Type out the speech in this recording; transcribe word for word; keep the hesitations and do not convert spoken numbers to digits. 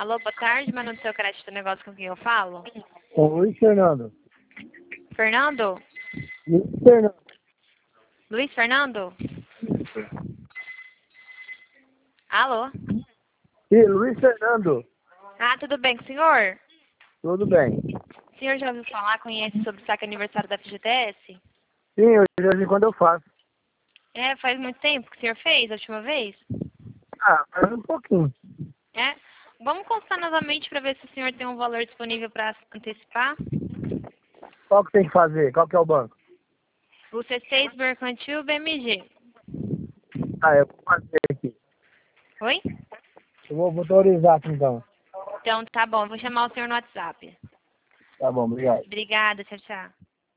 Alô, boa tarde, mas no seu crédito negócio com quem eu falo? Oi, Fernando. Fernando? Luiz Fernando. Luiz Fernando? Alô? Sim, Luiz Fernando. Ah, tudo bem com o senhor? Tudo bem. O senhor já ouviu falar, conhece sobre o saque aniversário da F G T S? Sim, eu, de vez em quando eu faço. É, faz muito tempo que o senhor fez, a última vez? Ah, faz um pouquinho. É? Vamos consultar novamente para ver se o senhor tem um valor disponível para antecipar. Qual que tem que fazer? Qual que é o banco? O C seis, Mercantil, B M G. Ah, eu vou fazer aqui. Oi? Eu vou, vou autorizar aqui então. Então tá bom, eu vou chamar o senhor no WhatsApp. Tá bom, obrigado. Obrigada, tchau, tchau.